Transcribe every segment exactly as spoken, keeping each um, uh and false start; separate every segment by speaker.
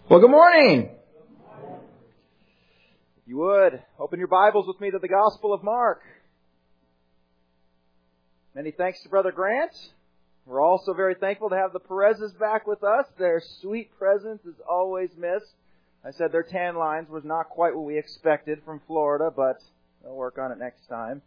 Speaker 1: Well, good morning. If you would, open your Bibles with me to the Gospel of Mark. Many thanks to Brother Grant. We're also very thankful to have the Perez's back with us. Their sweet presence is always missed. I said their tan lines was not quite what we expected from Florida, but they'll work on it next time.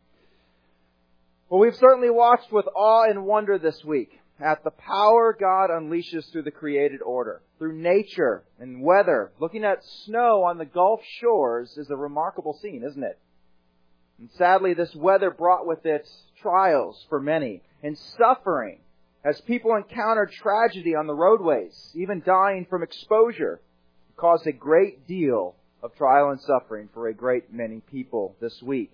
Speaker 1: Well, we've certainly watched with awe and wonder this week at the power God unleashes through the created order, through nature and weather. Looking at snow on the Gulf shores is a remarkable scene, isn't it? And sadly, this weather brought with it trials for many and suffering as people encountered tragedy on the roadways, even dying from exposure. It caused a great deal of trial and suffering for a great many people this week.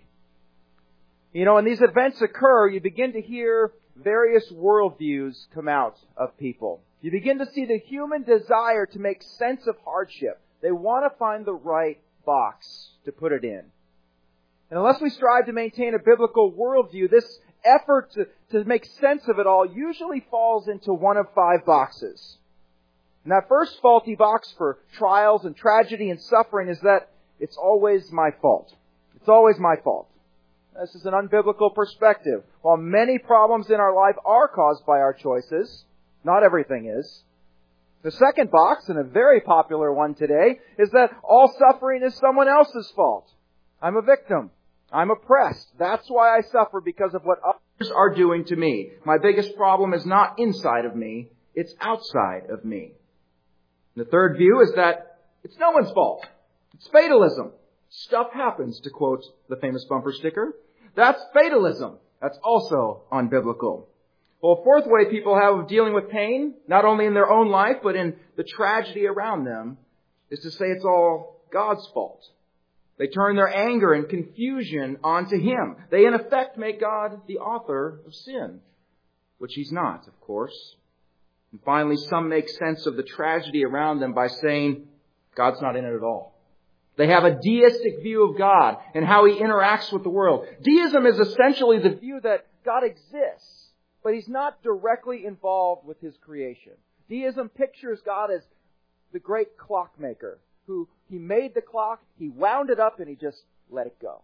Speaker 1: You know, when these events occur, you begin to hear various worldviews come out of people. You begin to see the human desire to make sense of hardship. They want to find the right box to put it in. And unless we strive to maintain a biblical worldview, this effort to, to make sense of it all usually falls into one of five boxes. And that first faulty box for trials and tragedy and suffering is that it's always my fault. It's always my fault. This is an unbiblical perspective. While many problems in our life are caused by our choices, not everything is. The second box, and a very popular one today, is that all suffering is someone else's fault. I'm a victim. I'm oppressed. That's why I suffer, because of what others are doing to me. My biggest problem is not inside of me, it's outside of me. And the third view is that it's no one's fault. It's fatalism. Stuff happens, to quote the famous bumper sticker. That's fatalism. That's also unbiblical. Well, a fourth way people have of dealing with pain, not only in their own life, but in the tragedy around them, is to say it's all God's fault. They turn their anger and confusion onto Him. They, in effect, make God the author of sin, which He's not, of course. And finally, some make sense of the tragedy around them by saying, God's not in it at all. They have a deistic view of God and how He interacts with the world. Deism is essentially the view that God exists, but He's not directly involved with His creation. Deism pictures God as the great clockmaker, who He made the clock, He wound it up, and He just let it go.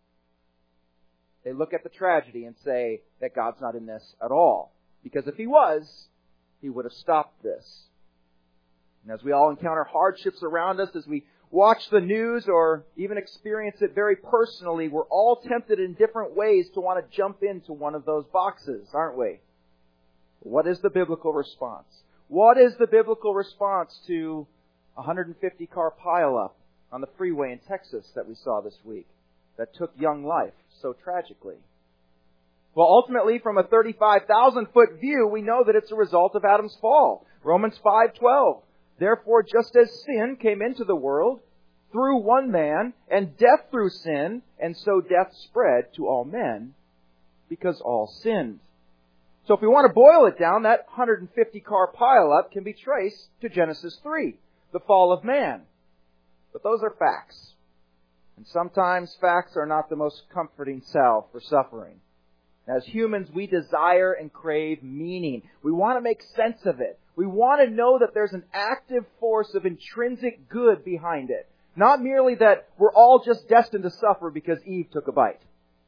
Speaker 1: They look at the tragedy and say that God's not in this at all, because if He was, He would have stopped this. And as we all encounter hardships around us, as we watch the news or even experience it very personally, we're all tempted in different ways to want to jump into one of those boxes, aren't we? What is the biblical response? What is the biblical response to a one hundred fifty car pileup on the freeway in Texas that we saw this week that took young life so tragically? Well, ultimately, from a thirty-five thousand foot view, we know that it's a result of Adam's fall. Romans five twelve. Therefore, just as sin came into the world through one man, and death through sin, and so death spread to all men, because all sinned. So if we want to boil it down, that one hundred fifty car pileup can be traced to Genesis three, the fall of man. But those are facts. And sometimes facts are not the most comforting salve for suffering. As humans, we desire and crave meaning. We want to make sense of it. We want to know that there's an active force of intrinsic good behind it. Not merely that we're all just destined to suffer because Eve took a bite.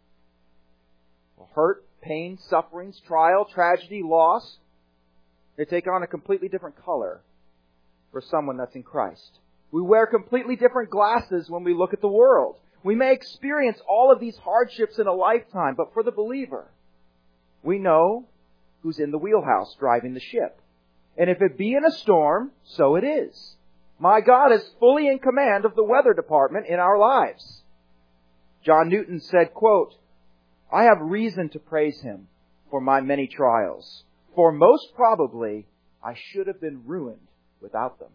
Speaker 1: Well, hurt, pain, sufferings, trial, tragedy, loss, they take on a completely different color for someone that's in Christ. We wear completely different glasses when we look at the world. We may experience all of these hardships in a lifetime, but for the believer, we know who's in the wheelhouse driving the ship. And if it be in a storm, so it is. My God is fully in command of the weather department in our lives. John Newton said, quote, I have reason to praise Him for my many trials, for most probably I should have been ruined without them.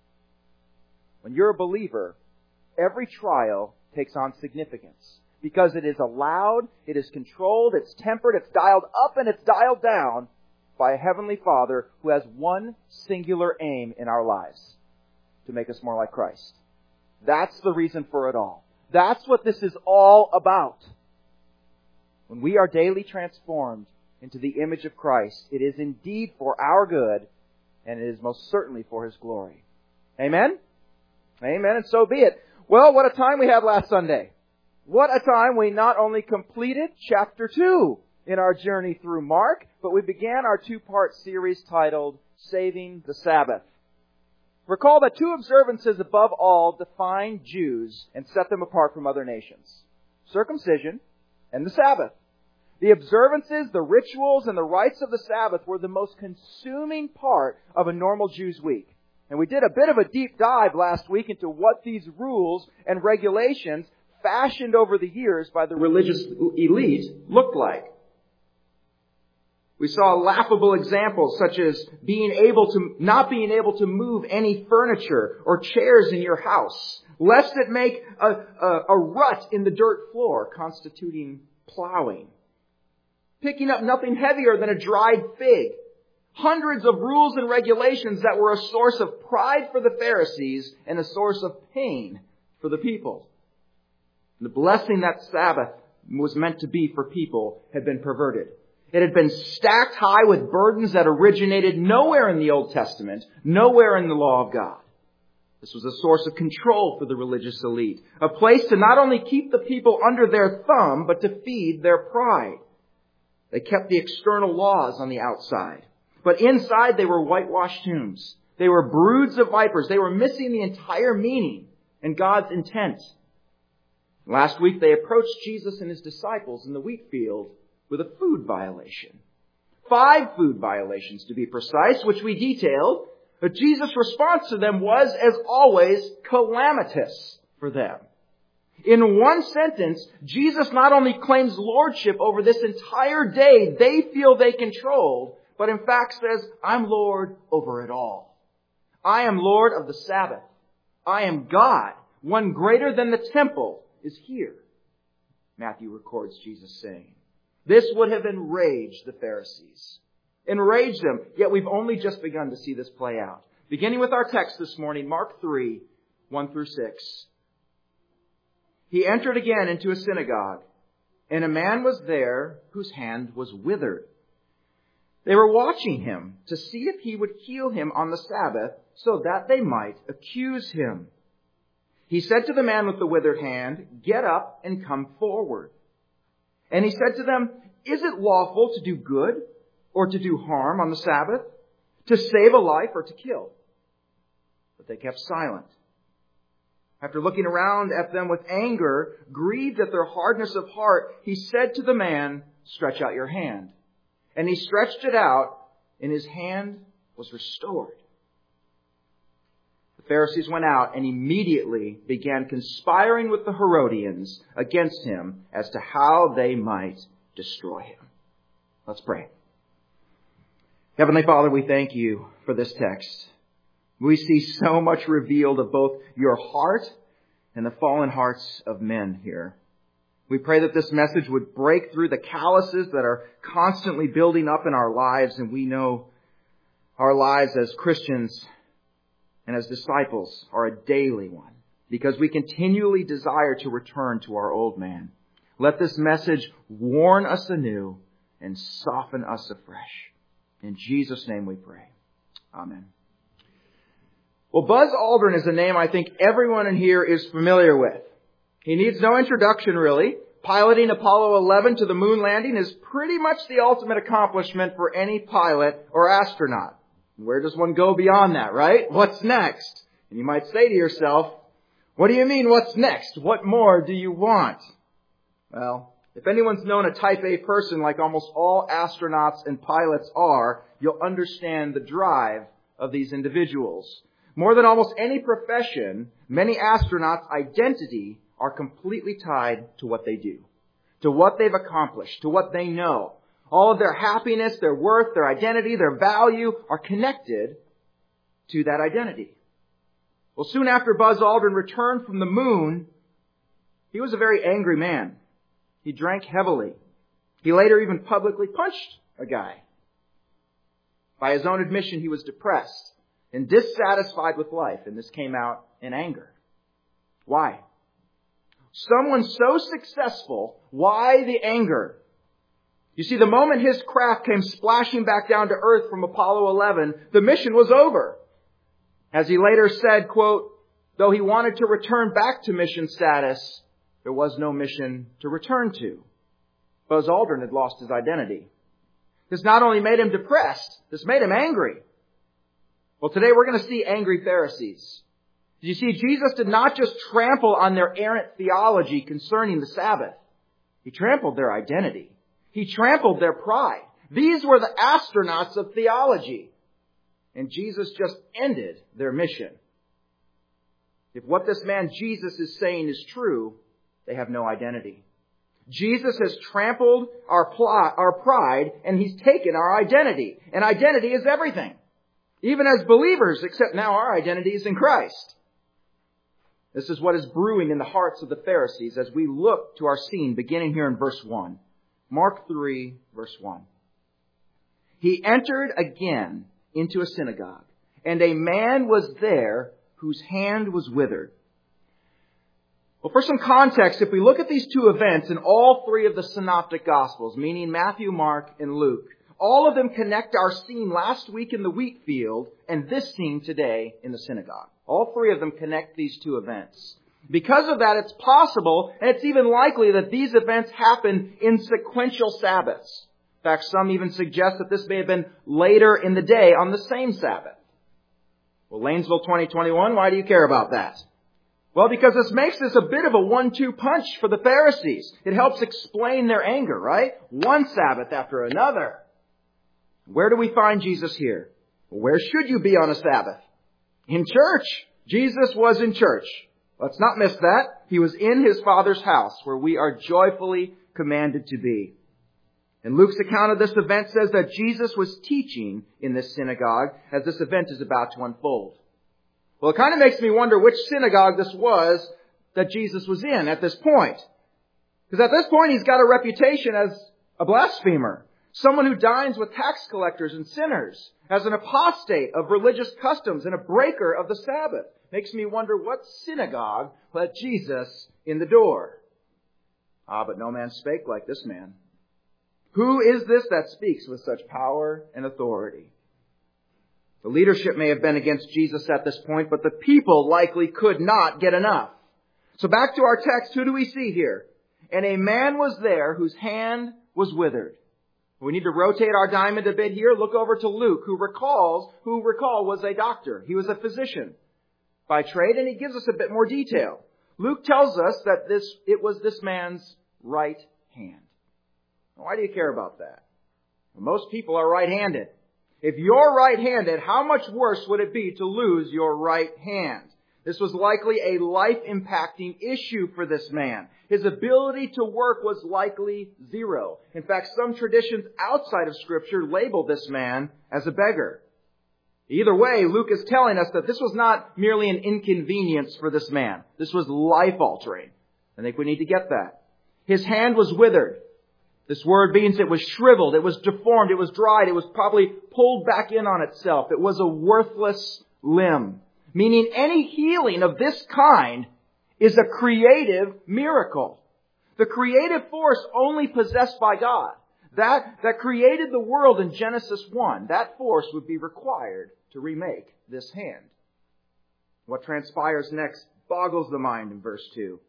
Speaker 1: When you're a believer, every trial takes on significance because it is allowed, it is controlled, it's tempered, it's dialed up and it's dialed down by a Heavenly Father who has one singular aim in our lives, to make us more like Christ. That's the reason for it all. That's what this is all about. When we are daily transformed into the image of Christ, it is indeed for our good, and it is most certainly for His glory. Amen? Amen, and so be it. Well, what a time we had last Sunday. What a time we not only completed chapter two in our journey through Mark, but we began our two-part series titled Saving the Sabbath. Recall that two observances above all define Jews and set them apart from other nations. Circumcision and the Sabbath. The observances, the rituals, and the rites of the Sabbath were the most consuming part of a normal Jew's week. And we did a bit of a deep dive last week into what these rules and regulations fashioned over the years by the religious elite looked like. We saw laughable examples such as being able to, not being able to move any furniture or chairs in your house, lest it make a, a, a rut in the dirt floor, constituting plowing. Picking up nothing heavier than a dried fig. Hundreds of rules and regulations that were a source of pride for the Pharisees and a source of pain for the people. The blessing that Sabbath was meant to be for people had been perverted. It had been stacked high with burdens that originated nowhere in the Old Testament, nowhere in the law of God. This was a source of control for the religious elite, a place to not only keep the people under their thumb, but to feed their pride. They kept the external laws on the outside, but inside they were whitewashed tombs. They were broods of vipers. They were missing the entire meaning and God's intent. Last week they approached Jesus and his disciples in the wheat field with a food violation. Five food violations to be precise, which we detailed. But Jesus' response to them was, as always, calamitous for them. In one sentence, Jesus not only claims lordship over this entire day they feel they controlled, but in fact says, I'm Lord over it all. I am Lord of the Sabbath. I am God. One greater than the temple is here. Matthew records Jesus saying. This would have enraged the Pharisees. Enraged them, yet we've only just begun to see this play out. Beginning with our text this morning, Mark three, one through six. He entered again into a synagogue, and a man was there whose hand was withered. They were watching him to see if he would heal him on the Sabbath so that they might accuse him. He said to the man with the withered hand, get up and come forward. And he said to them, is it lawful to do good or to do harm on the Sabbath, to save a life or to kill? But they kept silent. After looking around at them with anger, grieved at their hardness of heart, he said to the man, stretch out your hand. And he stretched it out, and his hand was restored. The Pharisees went out and immediately began conspiring with the Herodians against him as to how they might destroy him. Let's pray. Heavenly Father, we thank you for this text. We see so much revealed of both your heart and the fallen hearts of men here. We pray that this message would break through the calluses that are constantly building up in our lives, and we know our lives as Christians and as disciples are a daily one, because we continually desire to return to our old man. Let this message warn us anew and soften us afresh. In Jesus' name we pray. Amen. Well, Buzz Aldrin is a name I think everyone in here is familiar with. He needs no introduction, really. Piloting Apollo eleven to the moon landing is pretty much the ultimate accomplishment for any pilot or astronaut. Where does one go beyond that, right? What's next? And you might say to yourself, what do you mean, what's next? What more do you want? Well, if anyone's known a type A person like almost all astronauts and pilots are, you'll understand the drive of these individuals. More than almost any profession, many astronauts' identity are completely tied to what they do, to what they've accomplished, to what they know. All of their happiness, their worth, their identity, their value are connected to that identity. Well, soon after Buzz Aldrin returned from the moon, he was a very angry man. He drank heavily. He later even publicly punched a guy. By his own admission, he was depressed and dissatisfied with life, and this came out in anger. Why? Someone so successful, why the anger? You see, the moment his craft came splashing back down to Earth from Apollo eleven, the mission was over. As he later said, quote, though he wanted to return back to mission status, there was no mission to return to. Buzz Aldrin had lost his identity. This not only made him depressed, this made him angry. Well, today we're going to see angry Pharisees. You see, Jesus did not just trample on their errant theology concerning the Sabbath. He trampled their identity. He trampled their pride. These were the astronauts of theology. And Jesus just ended their mission. If what this man Jesus is saying is true, they have no identity. Jesus has trampled our, pl- our pride, and He's taken our identity. And identity is everything. Even as believers, except now our identity is in Christ. This is what is brewing in the hearts of the Pharisees as we look to our scene beginning here in verse one. Mark three, verse one. He entered again into a synagogue, and a man was there whose hand was withered. Well, for some context, if we look at these two events in all three of the synoptic Gospels, meaning Matthew, Mark, and Luke, all of them connect our scene last week in the wheat field and this scene today in the synagogue. All three of them connect these two events. Because of that, it's possible, and it's even likely, that these events happen in sequential Sabbaths. In fact, some even suggest that this may have been later in the day on the same Sabbath. Well, Lanesville twenty twenty-one, why do you care about that? Well, because this makes this a bit of a one two punch for the Pharisees. It helps explain their anger, right? One Sabbath after another. Where do we find Jesus here? Where should you be on a Sabbath? In church. Jesus was in church. Let's not miss that. He was in His Father's house, where we are joyfully commanded to be. And Luke's account of this event says that Jesus was teaching in this synagogue as this event is about to unfold. Well, it kind of makes me wonder which synagogue this was that Jesus was in at this point. Because at this point, He's got a reputation as a blasphemer. Someone who dines with tax collectors and sinners, as an apostate of religious customs and a breaker of the Sabbath. Makes me wonder what synagogue let Jesus in the door. Ah, but no man spake like this man. Who is this that speaks with such power and authority? The leadership may have been against Jesus at this point, but the people likely could not get enough. So back to our text, who do we see here? And a man was there whose hand was withered. We need to rotate our diamond a bit here. Look over to Luke, who recalls, who recall was a doctor. He was a physician by trade, and he gives us a bit more detail. Luke tells us that this, it was this man's right hand. Why do you care about that? Well, most people are right-handed. If you're right-handed, how much worse would it be to lose your right hand? This was likely a life-impacting issue for this man. His ability to work was likely zero. In fact, some traditions outside of Scripture label this man as a beggar. Either way, Luke is telling us that this was not merely an inconvenience for this man. This was life-altering. I think we need to get that. His hand was withered. This word means it was shriveled, it was deformed, it was dried, it was probably pulled back in on itself. It was a worthless limb. Meaning any healing of this kind is a creative miracle. The creative force only possessed by God, that, that created the world in Genesis one, that force would be required to remake this hand. What transpires next boggles the mind in verse two.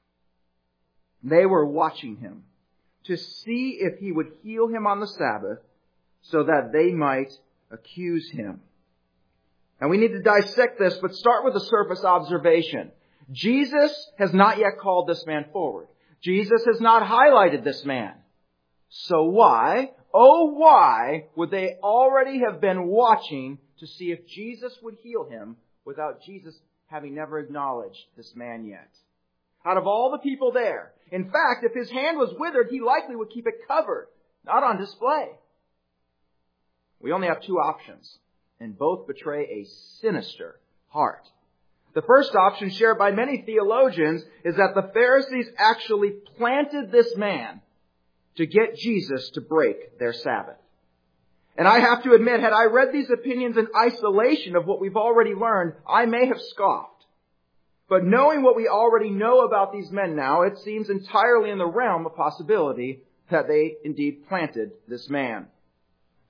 Speaker 1: They were watching him to see if he would heal him on the Sabbath so that they might accuse him. And we need to dissect this, but start with a surface observation. Jesus has not yet called this man forward. Jesus has not highlighted this man. So why, oh why, would they already have been watching to see if Jesus would heal him without Jesus having never acknowledged this man yet? Out of all the people there, in fact, if his hand was withered, he likely would keep it covered, not on display. We only have two options, and both betray a sinister heart. The first option, shared by many theologians, is that the Pharisees actually planted this man to get Jesus to break their Sabbath. And I have to admit, had I read these opinions in isolation of what we've already learned, I may have scoffed. But knowing what we already know about these men now, it seems entirely in the realm of possibility that they indeed planted this man.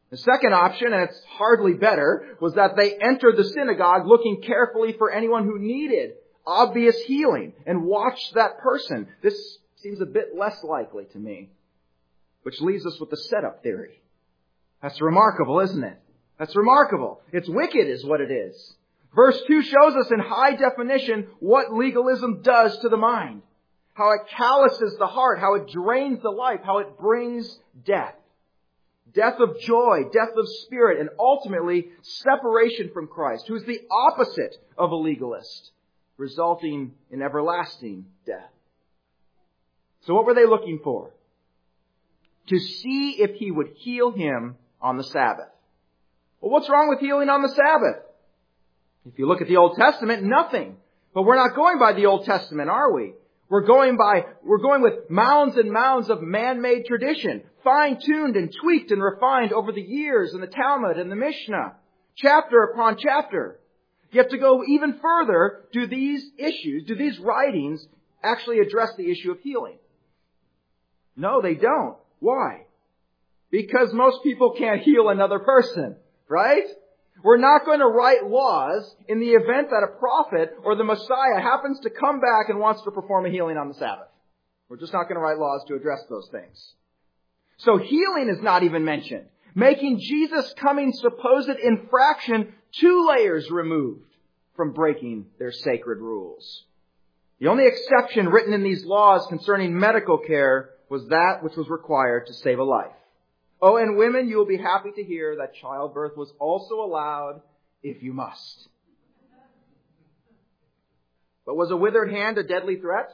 Speaker 1: The second option, and it's hardly better, was that they entered the synagogue looking carefully for anyone who needed obvious healing and watched that person. This seems a bit less likely to me, which leaves us with the setup theory. That's remarkable, isn't it? That's remarkable. It's wicked is what it is. Verse two shows us in high definition what legalism does to the mind. How it calluses the heart, how it drains the life, how it brings death. Death of joy, death of spirit, and ultimately separation from Christ, who is the opposite of a legalist, resulting in everlasting death. So what were they looking for? To see if he would heal him on the Sabbath. Well, what's wrong with healing on the Sabbath? If you look at the Old Testament, nothing. But we're not going by the Old Testament, are we? We're going by, we're going with mounds and mounds of man-made tradition, fine-tuned and tweaked and refined over the years in the Talmud and the Mishnah, chapter upon chapter. Yet to go even further, do these issues, do these writings actually address the issue of healing? No, they don't. Why? Because most people can't heal another person, right? We're not going to write laws in the event that a prophet or the Messiah happens to come back and wants to perform a healing on the Sabbath. We're just not going to write laws to address those things. So healing is not even mentioned, making Jesus' coming supposed infraction two layers removed from breaking their sacred rules. The only exception written in these laws concerning medical care was that which was required to save a life. Oh, and women, you will be happy to hear that childbirth was also allowed if you must. But was a withered hand a deadly threat?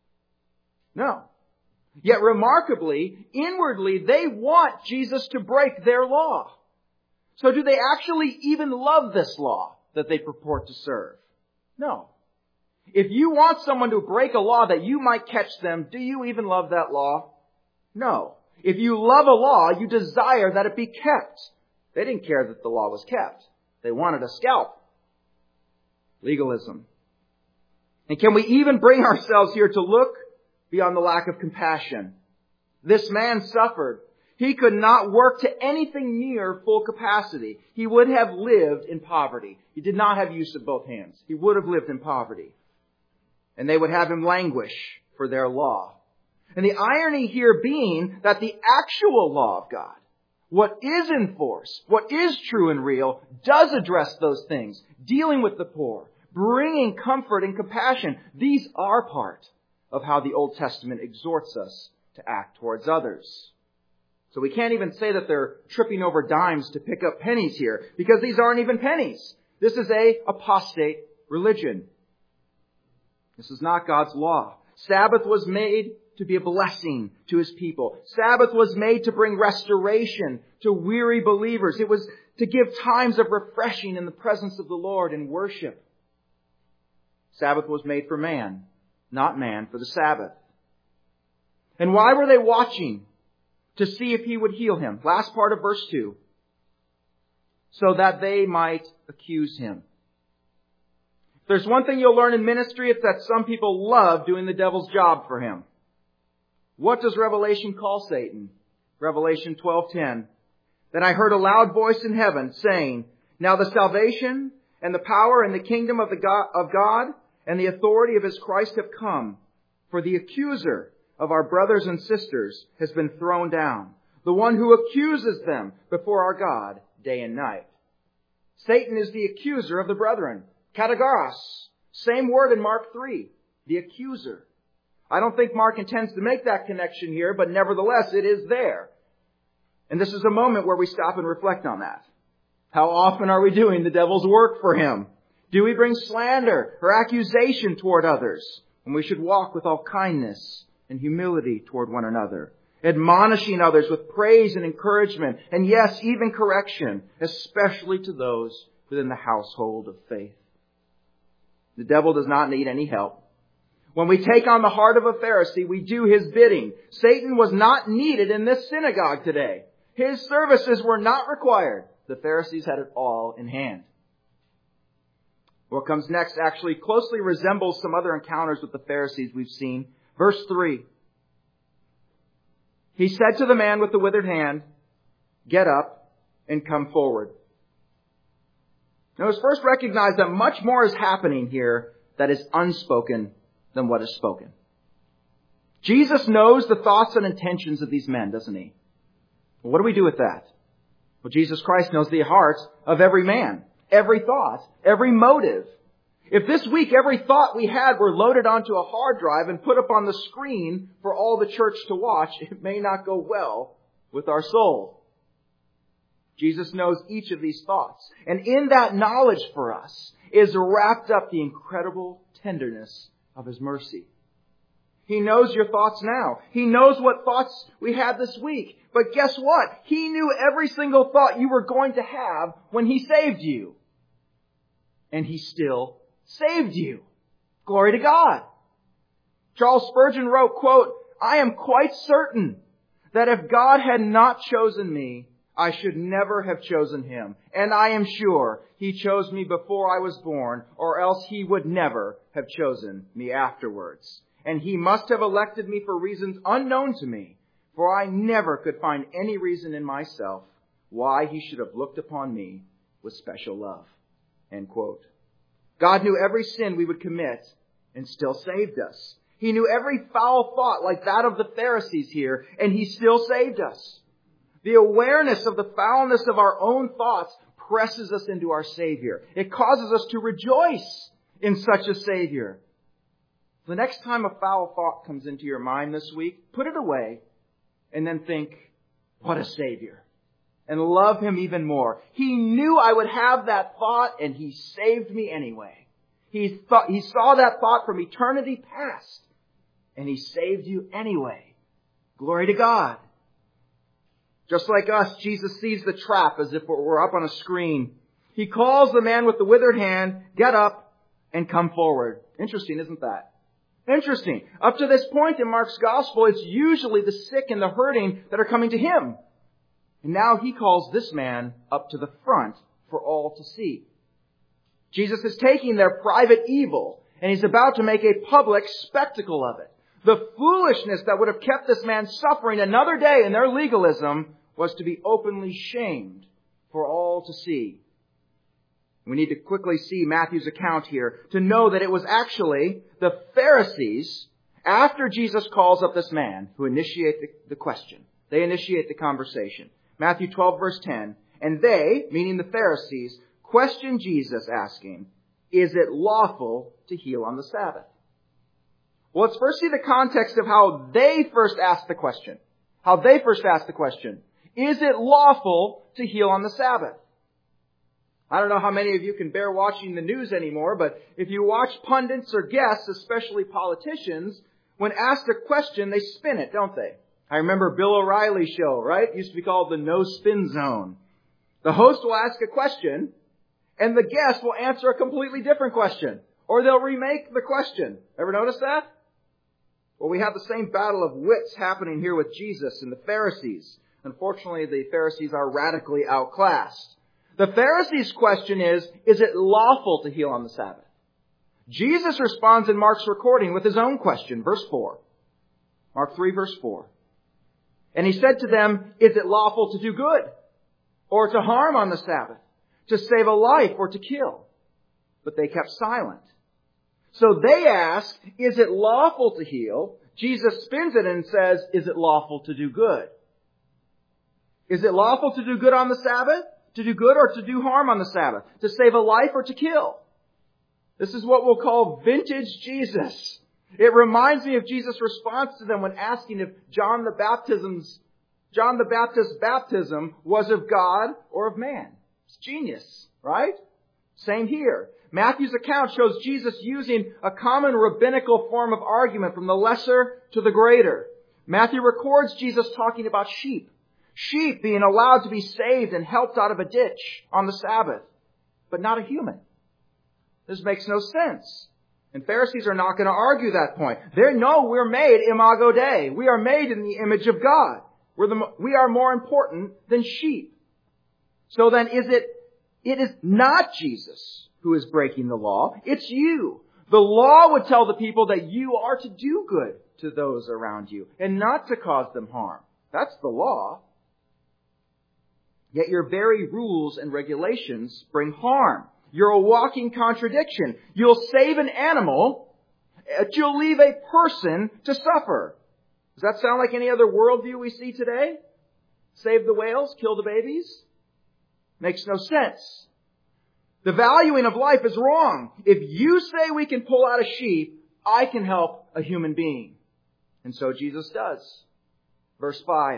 Speaker 1: No. Yet remarkably, inwardly, they want Jesus to break their law. So do they actually even love this law that they purport to serve? No. If you want someone to break a law that you might catch them, do you even love that law? No. If you love a law, you desire that it be kept. They didn't care that the law was kept. They wanted a scalp. Legalism. And can we even bring ourselves here to look beyond the lack of compassion? This man suffered. He could not work to anything near full capacity. He would have lived in poverty. He did not have use of both hands. He would have lived in poverty. And they would have him languish for their law. And the irony here being that the actual law of God, what is in force, what is true and real, does address those things, dealing with the poor, bringing comfort and compassion. These are part of how the Old Testament exhorts us to act towards others. So we can't even say that they're tripping over dimes to pick up pennies here, because these aren't even pennies. This is a apostate religion. This is not God's law. Sabbath was made to be a blessing to His people. Sabbath was made to bring restoration to weary believers. It was to give times of refreshing in the presence of the Lord in worship. Sabbath was made for man, not man for the Sabbath. And why were they watching? To see if He would heal him. Last part of verse two. So that they might accuse Him. If there's one thing you'll learn in ministry, it's that some people love doing the devil's job for him. What does Revelation call Satan? Revelation twelve ten. Then I heard a loud voice in heaven saying, now the salvation and the power and the kingdom of the God, of God and the authority of His Christ have come. For the accuser of our brothers and sisters has been thrown down. The one who accuses them before our God day and night. Satan is the accuser of the brethren. Katagoros. Same word in Mark three. The accuser. I don't think Mark intends to make that connection here, but nevertheless it is there. And this is a moment where we stop and reflect on that. How often are we doing the devil's work for him? Do we bring slander or accusation toward others? And we should walk with all kindness and humility toward one another, admonishing others with praise and encouragement, and yes, even correction, especially to those within the household of faith. The devil does not need any help. When we take on the heart of a Pharisee, we do his bidding. Satan was not needed in this synagogue today. His services were not required. The Pharisees had it all in hand. What comes next actually closely resembles some other encounters with the Pharisees we've seen. Verse three. He said to the man with the withered hand, get up, and come forward. Now, let's first recognize that much more is happening here that is unspoken than what is spoken. Jesus knows the thoughts and intentions of these men, doesn't he? Well, what do we do with that? Well, Jesus Christ knows the hearts of every man, every thought, every motive. If this week every thought we had were loaded onto a hard drive and put up on the screen for all the church to watch, it may not go well with our soul. Jesus knows each of these thoughts. And in that knowledge for us is wrapped up the incredible tenderness of His mercy. He knows your thoughts now. He knows what thoughts we had this week. But guess what? He knew every single thought you were going to have when He saved you. And He still saved you. Glory to God. Charles Spurgeon wrote, quote, "I am quite certain that if God had not chosen me, I should never have chosen Him. And I am sure He chose me before I was born, or else He would never have chosen me afterwards. And He must have elected me for reasons unknown to me, for I never could find any reason in myself why He should have looked upon me with special love." End quote. God knew every sin we would commit and still saved us. He knew every foul thought like that of the Pharisees here, and He still saved us. The awareness of the foulness of our own thoughts presses us into our Savior. It causes us to rejoice in such a Savior. The next time a foul thought comes into your mind this week, put it away and then think, what a Savior. And love Him even more. He knew I would have that thought and He saved me anyway. He thought, He saw that thought from eternity past and He saved you anyway. Glory to God. Just like us, Jesus sees the trap as if it were up on a screen. He calls the man with the withered hand, get up and come forward. Interesting, isn't that? Interesting. Up to this point in Mark's gospel, it's usually the sick and the hurting that are coming to Him. And now He calls this man up to the front for all to see. Jesus is taking their private evil and He's about to make a public spectacle of it. The foolishness that would have kept this man suffering another day in their legalism was to be openly shamed for all to see. We need to quickly see Matthew's account here to know that it was actually the Pharisees, after Jesus calls up this man, who initiate the, the question. They initiate the conversation. Matthew twelve, verse ten. And they, meaning the Pharisees, question Jesus, asking, "Is it lawful to heal on the Sabbath?" Well, let's first see the context of how they first asked the question. How they first asked the question. Is it lawful to heal on the Sabbath? I don't know how many of you can bear watching the news anymore, but if you watch pundits or guests, especially politicians, when asked a question, they spin it, don't they? I remember Bill O'Reilly's show, right? It used to be called the No Spin Zone. The host will ask a question, and the guest will answer a completely different question. Or they'll remake the question. Ever notice that? Well, we have the same battle of wits happening here with Jesus and the Pharisees. Unfortunately, the Pharisees are radically outclassed. The Pharisees' question is, is it lawful to heal on the Sabbath? Jesus responds in Mark's recording with His own question, verse four. Mark three, verse four. And He said to them, is it lawful to do good or to harm on the Sabbath, to save a life or to kill? But they kept silent. So they ask, is it lawful to heal? Jesus spins it and says, is it lawful to do good? Is it lawful to do good on the Sabbath? To do good or to do harm on the Sabbath? To save a life or to kill? This is what we'll call vintage Jesus. It reminds me of Jesus' response to them when asking if John the Baptism's, John the Baptist's baptism was of God or of man. It's genius, right? Same here. Matthew's account shows Jesus using a common rabbinical form of argument from the lesser to the greater. Matthew records Jesus talking about sheep. Sheep being allowed to be saved and helped out of a ditch on the Sabbath, but not a human. This makes no sense. And Pharisees are not going to argue that point. They know we're made imago Dei. We are made in the image of God. We're the, we are more important than sheep. So then is it, it is not Jesus who is breaking the law. It's you. The law would tell the people that you are to do good to those around you and not to cause them harm. That's the law. Yet your very rules and regulations bring harm. You're a walking contradiction. You'll save an animal, but you'll leave a person to suffer. Does that sound like any other worldview we see today? Save the whales, kill the babies? Makes no sense. The valuing of life is wrong. If you say we can pull out a sheep, I can help a human being. And so Jesus does. Verse five.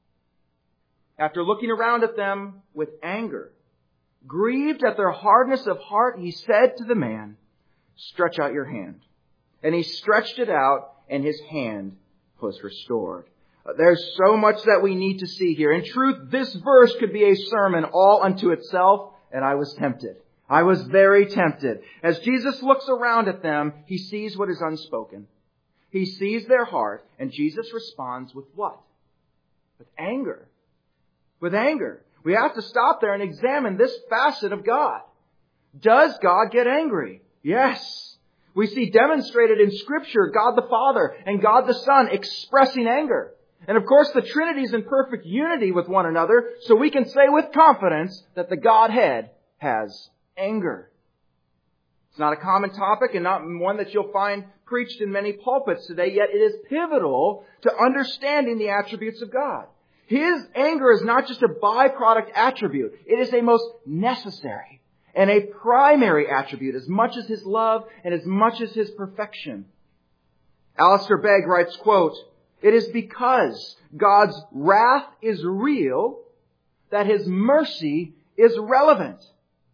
Speaker 1: After looking around at them with anger, grieved at their hardness of heart, he said to the man, "Stretch out your hand." And he stretched it out, and his hand was restored. There's so much that we need to see here. In truth, this verse could be a sermon all unto itself, and I was tempted. I was very tempted. As Jesus looks around at them, he sees what is unspoken. He sees their heart, and Jesus responds with what? With anger. With anger. We have to stop there and examine this facet of God. Does God get angry? Yes. We see demonstrated in Scripture God the Father and God the Son expressing anger. And of course the Trinity is in perfect unity with one another, so we can say with confidence that the Godhead has anger. It's not a common topic and not one that you'll find preached in many pulpits today, yet it is pivotal to understanding the attributes of God. His anger is not just a byproduct attribute. It is a most necessary and a primary attribute as much as His love and as much as His perfection. Alistair Begg writes, quote, "It is because God's wrath is real that His mercy is relevant.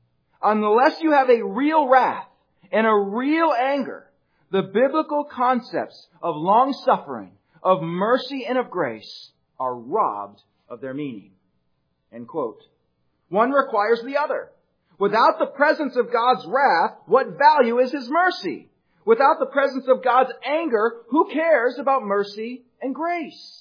Speaker 1: Unless you have a real wrath and a real anger, the biblical concepts of long-suffering, of mercy, and of grace are robbed of their meaning." End quote. One requires the other. Without the presence of God's wrath, what value is His mercy? Without the presence of God's anger, who cares about mercy and grace?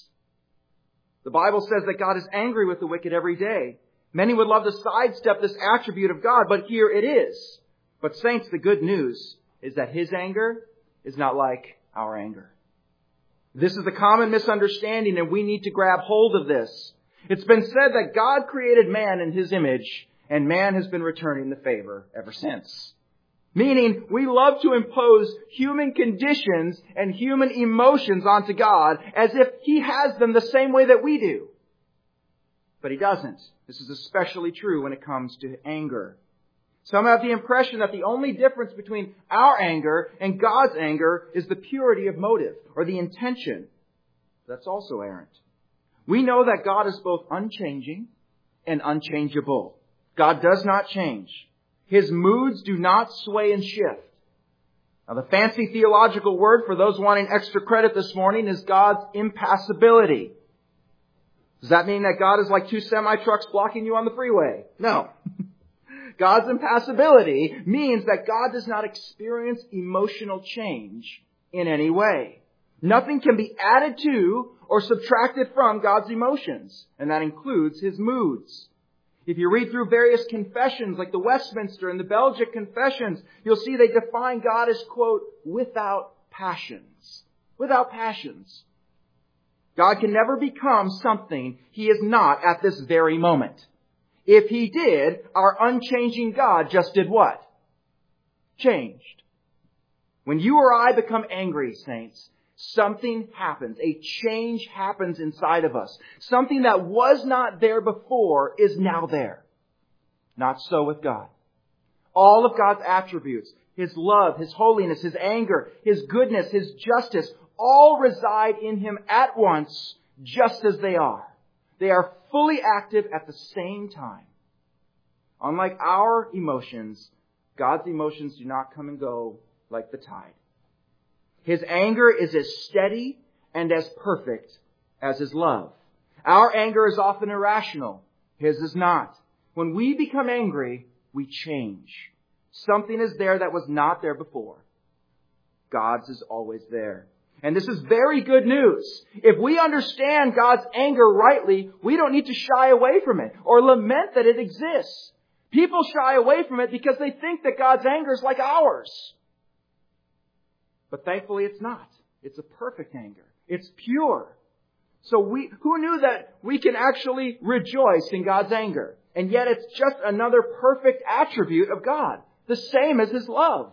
Speaker 1: The Bible says that God is angry with the wicked every day. Many would love to sidestep this attribute of God, but here it is. But saints, the good news is that His anger is not like our anger. This is a common misunderstanding, and we need to grab hold of this. It's been said that God created man in His image, and man has been returning the favor ever since. Meaning, we love to impose human conditions and human emotions onto God as if He has them the same way that we do. But He doesn't. This is especially true when it comes to anger. Some have the impression that the only difference between our anger and God's anger is the purity of motive or the intention. That's also errant. We know that God is both unchanging and unchangeable. God does not change. His moods do not sway and shift. Now, the fancy theological word for those wanting extra credit this morning is God's impassibility. Does that mean that God is like two semi-trucks blocking you on the freeway? No. God's impassibility means that God does not experience emotional change in any way. Nothing can be added to or subtracted from God's emotions, and that includes His moods. If you read through various confessions like the Westminster and the Belgic confessions, you'll see they define God as, quote, without passions. Without passions. God can never become something He is not at this very moment. If He did, our unchanging God just did what? Changed. When you or I become angry, saints, something happens. A change happens inside of us. Something that was not there before is now there. Not so with God. All of God's attributes, His love, His holiness, His anger, His goodness, His justice, all reside in Him at once, just as they are. They are fully active at the same time. Unlike our emotions, God's emotions do not come and go like the tide. His anger is as steady and as perfect as His love. Our anger is often irrational. His is not. When we become angry, we change. Something is there that was not there before. God's is always there. And this is very good news. If we understand God's anger rightly, we don't need to shy away from it or lament that it exists. People shy away from it because they think that God's anger is like ours. But thankfully it's not. It's a perfect anger. It's pure.
Speaker 2: So we, who knew that we can actually rejoice in God's anger? And yet it's just another perfect attribute of God, the same as His love.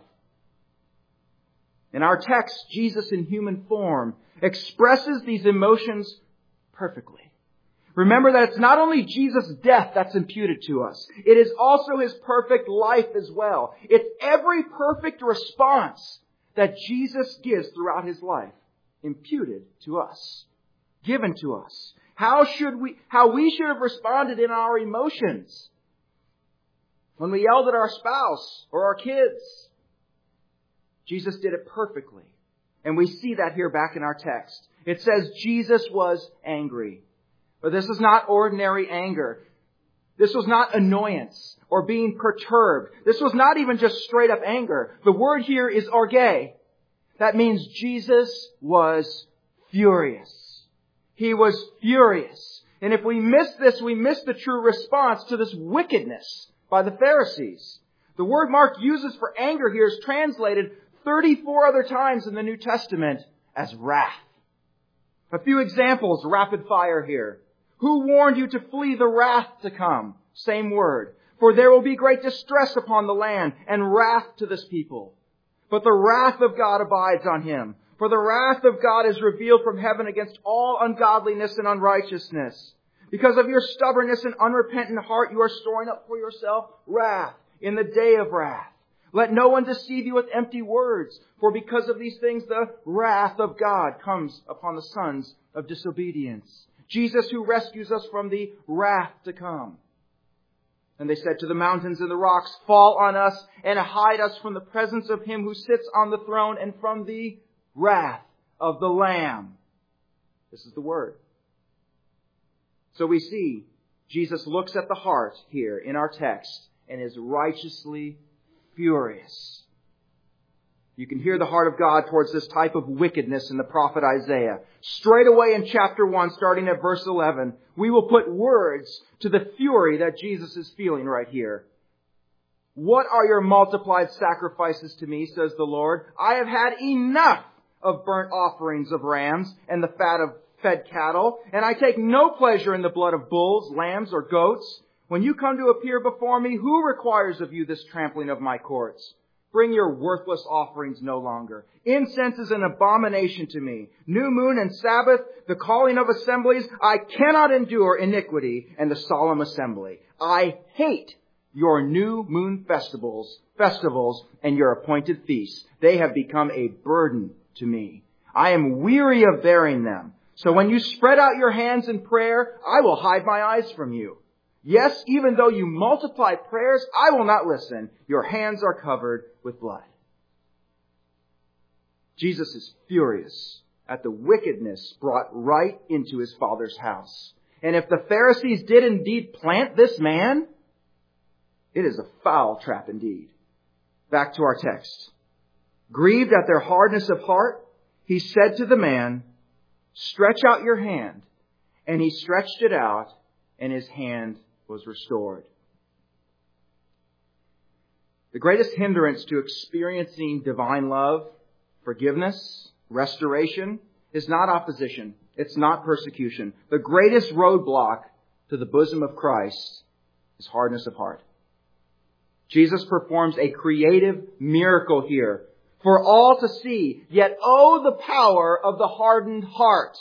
Speaker 2: In our text, Jesus in human form expresses these emotions perfectly. Remember that it's not only Jesus' death that's imputed to us. It is also His perfect life as well. It's every perfect response that Jesus gives throughout His life, imputed to us, given to us. How should we, how we should have responded in our emotions when we yelled at our spouse or our kids. Jesus did it perfectly. And we see that here back in our text. It says Jesus was angry. But this is not ordinary anger. This was not annoyance or being perturbed. This was not even just straight up anger. The word here is orge. That means Jesus was furious. He was furious. And if we miss this, we miss the true response to this wickedness by the Pharisees. The word Mark uses for anger here is translated thirty-four other times in the New Testament as wrath. A few examples, rapid fire here. Who warned you to flee the wrath to come? Same word. For there will be great distress upon the land and wrath to this people. But the wrath of God abides on him. For the wrath of God is revealed from heaven against all ungodliness and unrighteousness. Because of your stubbornness and unrepentant heart, you are storing up for yourself wrath in the day of wrath. Let no one deceive you with empty words, for because of these things the wrath of God comes upon the sons of disobedience. Jesus who rescues us from the wrath to come. And they said to the mountains and the rocks, fall on us and hide us from the presence of him who sits on the throne and from the wrath of the Lamb. This is the word. So we see Jesus looks at the heart here in our text and is righteously furious. You can hear the heart of God towards this type of wickedness in the prophet Isaiah. Straight away in chapter one, starting at verse eleven, we will put words to the fury that Jesus is feeling right here. What are your multiplied sacrifices to me, says the Lord? I have had enough of burnt offerings of rams and the fat of fed cattle, and I take no pleasure in the blood of bulls, lambs, or goats. When you come to appear before me, who requires of you this trampling of my courts? Bring your worthless offerings no longer. Incense is an abomination to me. New moon and Sabbath, the calling of assemblies. I cannot endure iniquity and the solemn assembly. I hate your new moon festivals, festivals and your appointed feasts. They have become a burden to me. I am weary of bearing them. So when you spread out your hands in prayer, I will hide my eyes from you. Yes, even though you multiply prayers, I will not listen. Your hands are covered with blood. Jesus is furious at the wickedness brought right into his Father's house. And if the Pharisees did indeed plant this man, it is a foul trap indeed. Back to our text. Grieved at their hardness of heart, he said to the man, stretch out your hand. And he stretched it out, and his hand was restored. The greatest hindrance to experiencing divine love, forgiveness, restoration is not opposition. It's not persecution. The greatest roadblock to the bosom of Christ is hardness of heart. Jesus performs a creative miracle here for all to see, yet oh, the power of the hardened heart.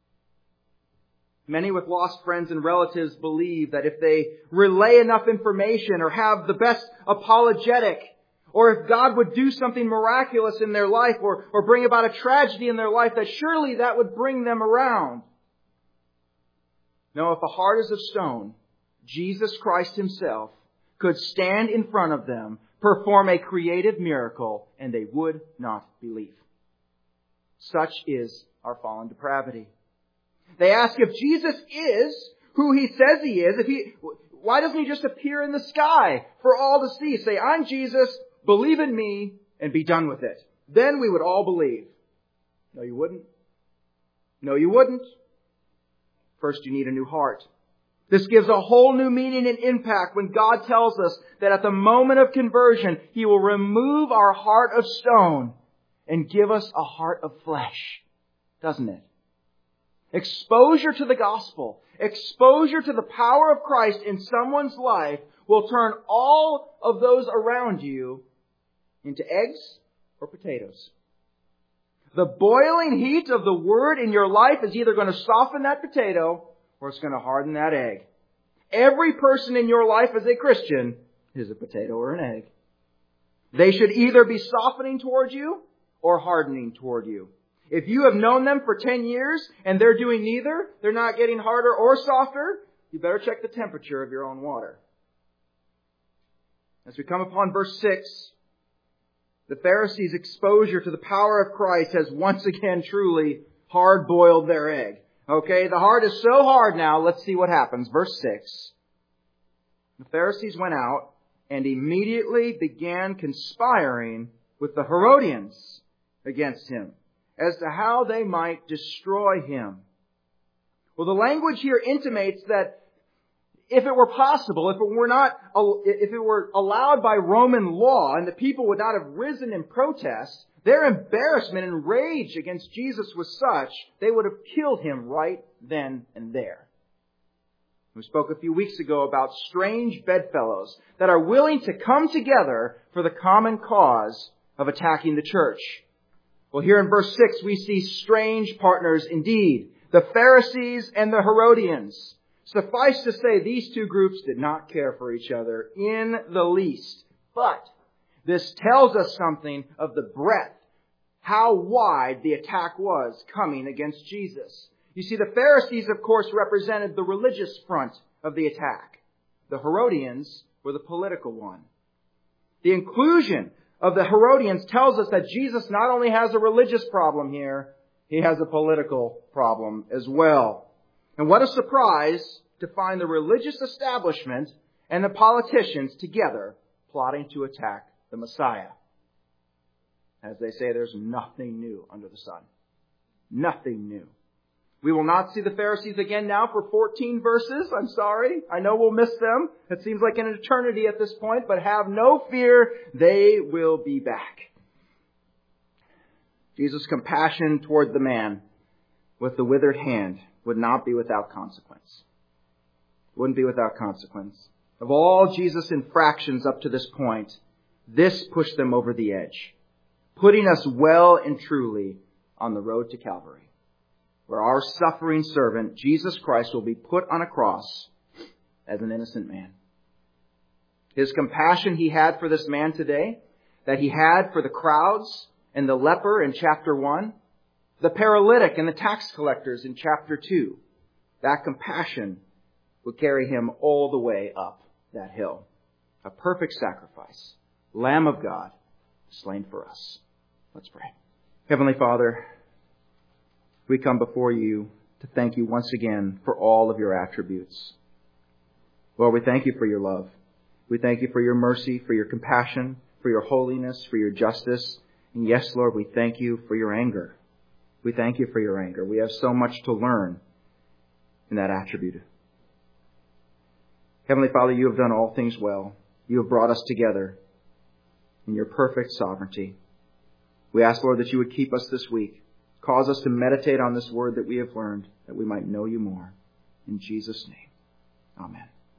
Speaker 2: Many with lost friends and relatives believe that if they relay enough information or have the best apologetic, or if God would do something miraculous in their life or, or bring about a tragedy in their life, that surely that would bring them around. No, if a heart is of stone, Jesus Christ himself could stand in front of them, perform a creative miracle, and they would not believe. Such is our fallen depravity. They ask if Jesus is who he says he is, if he, why doesn't he just appear in the sky for all to see? Say, I'm Jesus, believe in me, and be done with it. Then we would all believe. No, you wouldn't. No, you wouldn't. First, you need a new heart. This gives a whole new meaning and impact when God tells us that at the moment of conversion, he will remove our heart of stone and give us a heart of flesh. Doesn't it? Exposure to the gospel, exposure to the power of Christ in someone's life will turn all of those around you into eggs or potatoes. The boiling heat of the Word in your life is either going to soften that potato or it's going to harden that egg. Every person in your life as a Christian is a potato or an egg. They should either be softening toward you or hardening toward you. If you have known them for ten years and they're doing neither, they're not getting harder or softer, you better check the temperature of your own water. As we come upon verse six, the Pharisees' exposure to the power of Christ has once again truly hard-boiled their egg. Okay, the heart is so hard now, let's see what happens. Verse six. The Pharisees went out and immediately began conspiring with the Herodians against him, as to how they might destroy him. Well, the language here intimates that if it were possible, if it were not, if it were allowed by Roman law and the people would not have risen in protest, their embarrassment and rage against Jesus was such, they would have killed him right then and there. We spoke a few weeks ago about strange bedfellows that are willing to come together for the common cause of attacking the church. Well, here in verse six, we see strange partners indeed. The Pharisees and the Herodians. Suffice to say, these two groups did not care for each other in the least. But this tells us something of the breadth, how wide the attack was coming against Jesus. You see, the Pharisees, of course, represented the religious front of the attack. The Herodians were the political one. The inclusion of the Herodians tells us that Jesus not only has a religious problem here, he has a political problem as well. And what a surprise to find the religious establishment and the politicians together plotting to attack the Messiah. As they say, there's nothing new under the sun. Nothing new. We will not see the Pharisees again now for fourteen verses. I'm sorry. I know we'll miss them. It seems like an eternity at this point, but have no fear. They will be back. Jesus' compassion toward the man with the withered hand would not be without consequence. Wouldn't be without consequence. Of all Jesus' infractions up to this point, this pushed them over the edge, putting us well and truly on the road to Calvary, where our suffering servant, Jesus Christ, will be put on a cross as an innocent man. His compassion he had for this man today, that he had for the crowds and the leper in chapter one, the paralytic and the tax collectors in chapter two, that compassion would carry him all the way up that hill. A perfect sacrifice, Lamb of God, slain for us. Let's pray. Heavenly Father, we come before you to thank you once again for all of your attributes. Lord, we thank you for your love. We thank you for your mercy, for your compassion, for your holiness, for your justice. And yes, Lord, we thank you for your anger. We thank you for your anger. We have so much to learn in that attribute. Heavenly Father, you have done all things well. You have brought us together in your perfect sovereignty. We ask, Lord, that you would keep us this week. Cause us to meditate on this word that we have learned, that we might know you more. In Jesus' name, amen.